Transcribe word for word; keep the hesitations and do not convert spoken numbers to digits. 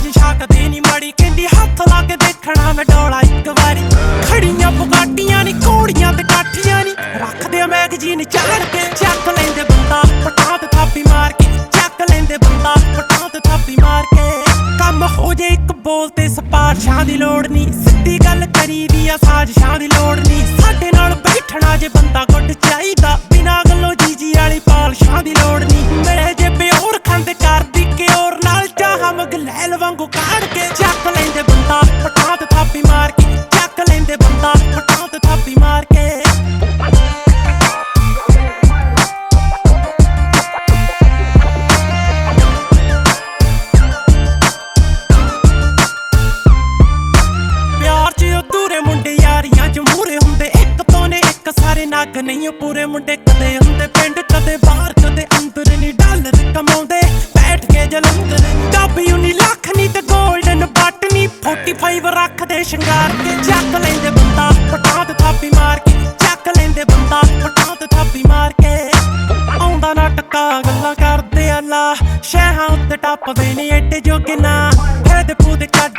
चीज छकदे नी माड़ी कहंदी हत्थ ला के देखना मैं डोला इक वारी खड़ियां बुगाटियां नी घोड़ियां ते काठियां नी रखदे मैगजीन चाड़ के चक लेंदे बंदा पटात थापी मार के चक लेंदे बंदा पटात थापी मार के कम हो जे इक बोल ते सिफारिशां दी लोड़ नी सिद्धी गल करी दी आ साजिशां दी लोड़ नी साडे नाल बैठना जे बंदा गुड चाहीदा बिना गल्लों जीजी वाली पालशां दी लोड़ नी मेरे जे प्योर खंड कर दी के और नाल चाह मगलैल वांगू काड़ के चक लेंदे बंदा पटात थापी मार के चक लेंदे बंदा पटात थापी मार के सारे नग नहीं पूरे मुंडे कदे हुंदे पिंड कदे बाहर कदे अंदर नी डॉलर कमाउंदे बैठ के जलंधर डब्बी नी लख नी ते गोल्डन बट नी फोर्टी फाइव रखदे शंगार के चक लेंदे बंदा पटात थापी मार के चक लेंदे बंदा पटात थापी मार के आउंदा ना टक्का गल्लां करदे अल्लाह शहां उत्ते टप्पदे नी एड्डे जोगे ना फेदे फूदे